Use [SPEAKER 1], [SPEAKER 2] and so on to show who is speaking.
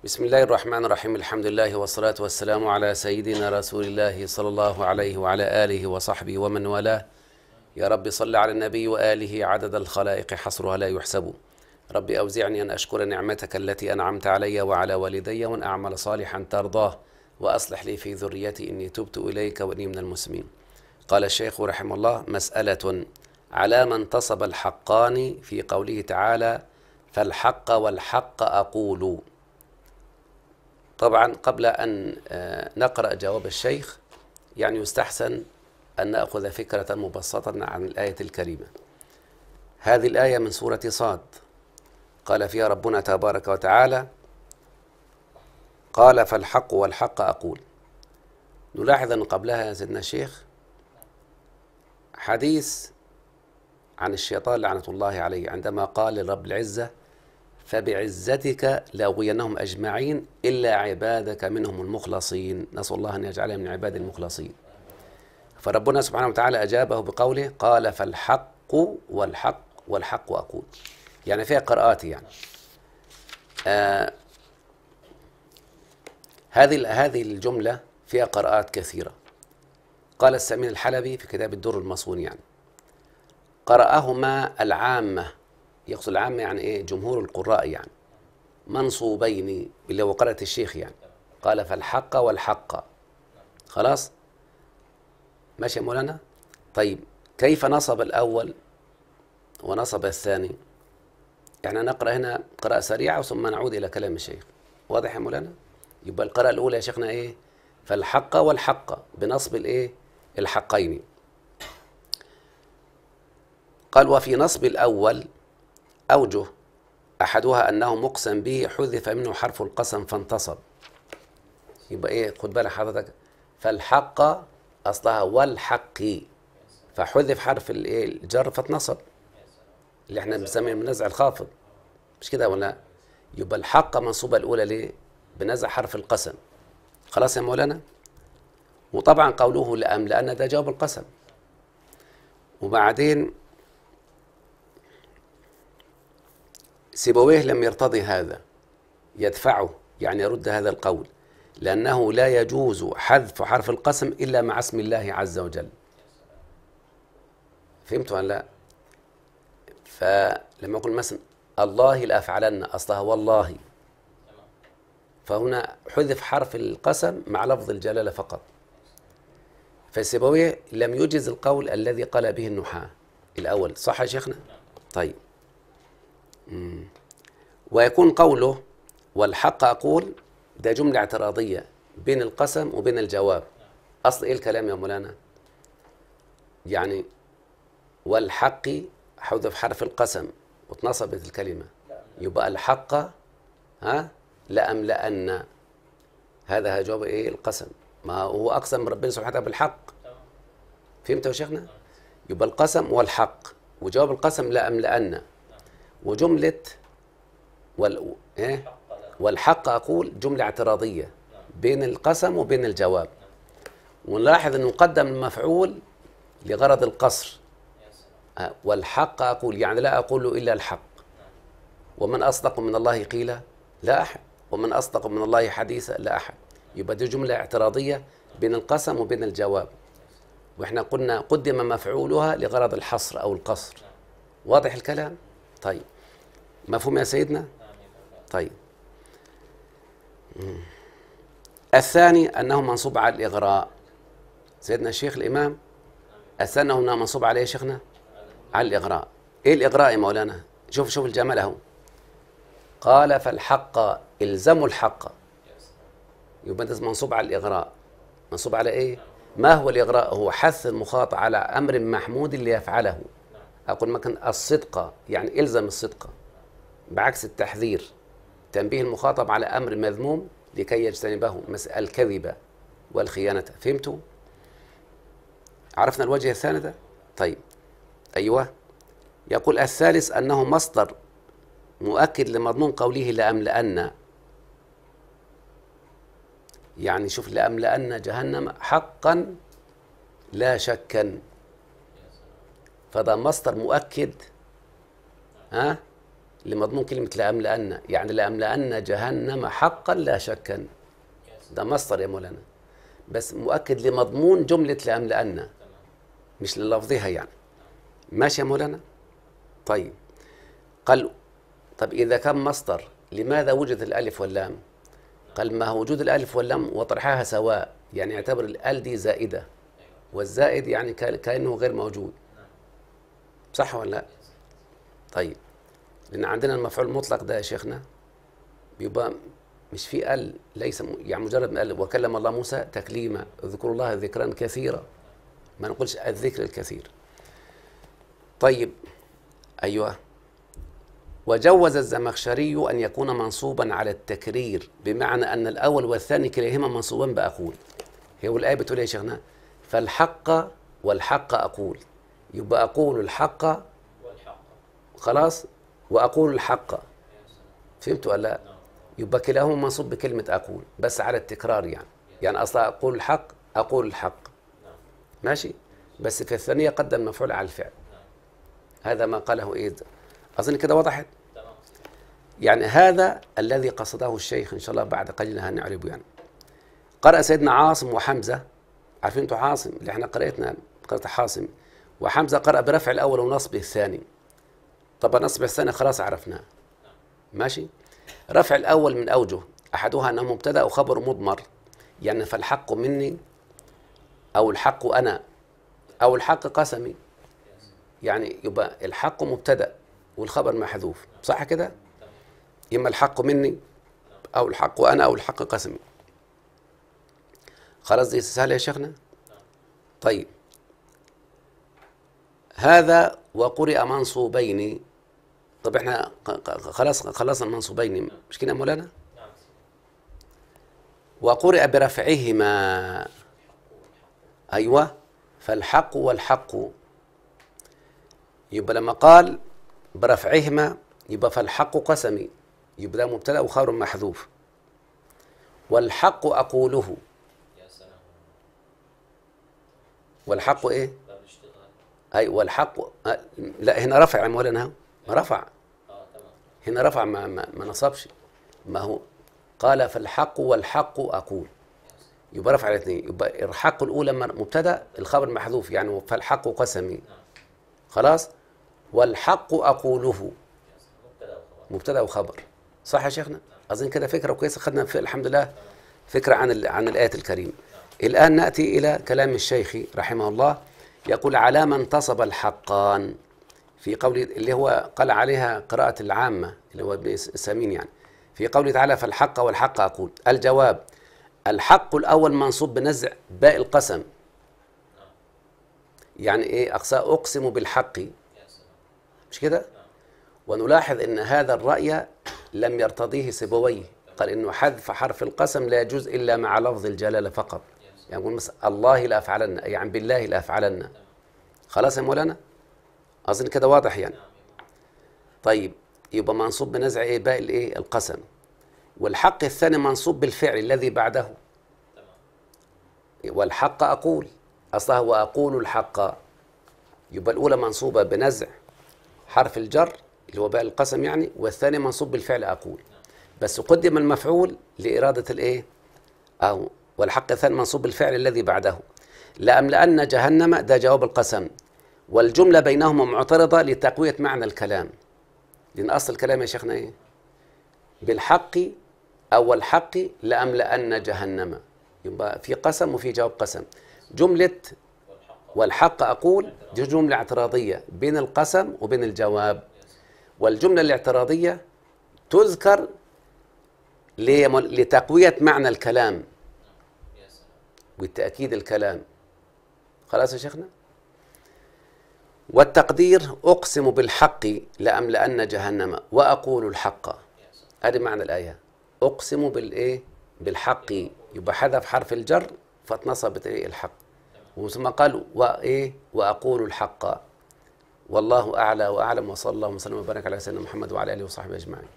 [SPEAKER 1] بسم الله الرحمن الرحيم. الحمد لله والصلاة والسلام على سيدنا رسول الله صلى الله عليه وعلى آله وصحبه ومن والاه. يا رب صل على النبي وآله عدد الخلائق حصرها لا يحسب. رب أوزعني أن أشكر نعمتك التي أنعمت علي وعلى والدي وأن أعمل صالحا ترضاه وأصلح لي في ذريتي إني تبت إليك وإني من المسلمين. قال الشيخ رحمه الله: مسألة على ما انتصب الحقان في قوله تعالى: فالحق والحق أقول. طبعا قبل أن نقرأ جواب الشيخ يستحسن أن نأخذ فكرة مبسطة عن الآية الكريمة. هذه الآية من سورة صاد، قال فيها ربنا تبارك وتعالى: قال فالحق والحق أقول. نلاحظ أن قبلها يا سيدنا الشيخ حديث عن الشيطان لعنة الله عليه عندما قال لرب العزة: فبعزتك لأغوينهم أجمعين إلا عبادك منهم المخلصين. نسأل الله أن يجعلنا من عباد المخلصين. فربنا سبحانه وتعالى أجابه بقوله: قال فالحق والحق والحق أقول. فيها قراءات هذه الجملة فيها قراءات كثيرة. قال السمين الحلبي في كتاب الدر المصون قرأهما العامة، يقصد العامة جمهور القراء منصوبين، اللي هو قراءة الشيخ قال فالحق والحق. خلاص ماشي يا مولانا؟ طيب كيف نصب الأول ونصب الثاني؟ نقرأ هنا قراءة سريعة ثم نعود إلى كلام الشيخ. واضح يا مولانا؟ يبقى القراءة الأولى يا شيخنا فالحق والحق بنصب الحقين. قال: وفي نصب الأول أوجه، أحدها أنه مقسم به حذف منه حرف القسم فانتصب. يبقى خد بالك حضرتك، فالحق أصلها والحق، فحذف حرف الجر فاتنصب، اللي احنا بنسميه بنزع الخافض، مش كده ولا؟ يبقى الحق منصوبة الأولى ليه؟ بنزع حرف القسم. خلاص يا مولانا؟ وطبعا قوله لأن ده جواب القسم. وبعدين سيبويه لم يرتضي هذا، يدفعه يرد هذا القول، لأنه لا يجوز حذف حرف القسم إلا مع اسم الله عز وجل. فهمتوا ولا لا؟ فلما يقول مثلا الله لأفعلن، أصلها والله، فهنا حذف حرف القسم مع لفظ الجلالة فقط. فسيبويه لم يجز القول الذي قال به النحاة الأول. صح يا شيخنا؟ طيب. ويكون قوله والحق أقول ده جملة اعتراضية بين القسم وبين الجواب. أصل الكلام يا مولانا؟ والحق حذف حرف القسم واتنصبت الكلمة، يبقى الحق لأملأن، هذا جواب القسم، ما هو أقسم ربنا سبحانه وتعالى بالحق. فهمت يا شيخنا؟ يبقى القسم والحق، وجواب القسم لأملأن، وجملة والحق أقول جملة اعتراضية بين القسم وبين الجواب. ونلاحظ أنه قدم المفعول لغرض القصر. والحق أقول لا أقول إلا الحق. ومن أصدق من الله قيلا؟ لا أحد. ومن أصدق من الله حديثا؟ لا أحد. يبقى دي جملة اعتراضية بين القسم وبين الجواب، وإحنا قلنا قدم مفعولها لغرض الحصر أو القصر. واضح الكلام؟ طيب مفهوم يا سيدنا؟ طيب. الثاني أنه منصوب على الإغراء. سيدنا الشيخ الإمام الثاني أنه منصوب عليه شيخنا على الإغراء. إيه الإغراء يا مولانا؟ شوف الجمال أهو. قال فالحق إلزموا الحق، يبقى ده منصوب على الإغراء. منصوب على ما هو الإغراء؟ هو حث المخاطب على أمر محمود ليفعله. أقول مكان الصدق، إلزم الصدق، بعكس التحذير، تنبيه المخاطب على أمر مذموم لكي يجتنبه، مثل الكذب والخيانة. فهمتوا؟ عرفنا الوجه الثاني ده؟ طيب أيوة. يقول الثالث أنه مصدر مؤكد لمضمون قوله لأملأن. شوف، لأملأن جهنم حقا لا شكا، فده مصدر مؤكد لمضمون كلمة لأملأن، يعني لأملأن جهنم حقا لا شكا، ده مصدر يا مولانا، بس مؤكد لمضمون جملة لأملأن مش للفظها يعني. ماشي يا مولانا؟ طيب قال طب إذا كان مصدر لماذا وجد الألف واللام؟ قال ما هو وجود الألف واللام وطرحها سواء، يعني يعتبر الأل دي زائدة، والزائد يعني كأنه غير موجود، صح ولا لا؟ طيب لأن عندنا المفعول المطلق ده يا شيخنا بيبقى مش في ال، ليس يعني مجرد من ال، وكلم الله موسى تكليما، اذكروا الله ذكرا كثيرا، ما نقولش الذكر الكثير. طيب أيوه. وجوز الزمخشري أن يكون منصوبا على التكرير، بمعنى أن الأول والثاني كليهما منصوبان بأقول. هي الآية بتقول يا شيخنا فالحق والحق أقول، يبقى أقول الحق خلاص وأقول الحق، فهمت ولا لا؟ يبقى كلاهما منصوب بكلمة أقول بس على التكرار، يعني أصلا أقول الحق أقول الحق، ماشي، بس في الثانية قدم مفعول على الفعل. هذا ما قاله إيه، أظن كده وضحت. يعني هذا الذي قصده الشيخ إن شاء الله بعد قليل هنعربه. يعني قرأ سيدنا عاصم وحمزة، عارفين أنتوا عاصم اللي احنا قرأت حاصم، وحمزة قرأ برفع الأول ونصب الثاني. طبعا نصب الثاني خلاص عرفناه، ماشي. رفع الأول من أوجه، أحدها أنه مبتدأ وخبر مضمر، يعني فالحق مني أو الحق أنا أو الحق قسمي، يعني يبقى الحق مبتدأ والخبر محذوف، صح كده؟ إما الحق مني أو الحق أنا أو الحق قسمي. خلاص دي سهلة يا شيخنا؟ طيب هذا وقرئ منصوبين. طب احنا خلاص خلصنا المنصوبين مش كده يا مولانا؟ وقرئ برفعهما، أيوة، فالحق والحق، يبقى لما قال برفعهما يبقى فالحق قسمي، يبقى ده مبتدأ وخبر محذوف. والحق أقوله، والحق إيه؟ أي والحق لا هنا رفع يا مولانا، ما رفع هنا رفع ما نصبش، ما هو قال فالحق والحق أقول، يبقى رفع الاثنين، يبقى الحق الأولى مبتدأ الخبر محذوف، يعني فالحق قسمي، خلاص. والحق أقوله مبتدأ وخبر، صح يا شيخنا؟ أظن كده فكرة كويسة، خدنا في الحمد لله فكرة عن الآية الكريمة. الآن نأتي إلى كلام الشيخ رحمه الله، يقول على ما انتصب الحقان، في قوله اللي هو قال عليها قراءة العامة اللي هو ابن سامين، يعني في قوله تعالى فالحق والحق أقول. الجواب الحق الأول منصوب بنزع باء القسم، يعني إيه؟ أقسم بالحق، مش كده؟ ونلاحظ أن هذا الرأي لم يرتضيه سيبويه، قال إنه حذف حرف القسم لا يجوز إلا مع لفظ الجلالة فقط، يعني يقول مثلا الله لا أفعلن، يعني بالله لا أفعلن. خلاص يا مولانا؟ أظن كده واضح يعني. طيب يبقى منصوب بنزع إيه؟ باء الإيه؟ القسم. والحق الثاني منصوب بالفعل الذي بعده، والحق أقول، أصلها وأقول الحق، يبقى الأولى منصوبة بنزع حرف الجر اللي هو باء القسم يعني، والثاني منصوب بالفعل أقول، بس قدم المفعول لإرادة الإيه؟ أو والحق الثاني منصوب بالفعل الذي بعده. لأملأن جهنم ده جواب القسم، والجملة بينهما معترضة لتقوية معنى الكلام، لأن أصل الكلام يا شيخنا إيه؟ بالحق أو الحق لأملأن جهنم، يبقى في قسم وفي جواب قسم. جملة والحق أقول دي جملة اعتراضية بين القسم وبين الجواب، والجملة الاعتراضية تذكر لتقوية معنى الكلام والتأكيد الكلام. خلاص يا شيخنا؟ والتقدير أقسم بالحق لأملأن جهنم وأقول الحق، هذا معنى الآية، أقسم بالإيه؟ بالحق، يبقى حذف حرف الجر فاتنصبت إيه؟ الحق، وثم قال وإيه؟ وأقول الحق. والله أعلى وأعلم، وصلى الله وسلم وبارك على سيدنا محمد وعلى آله وصحبه أجمعين.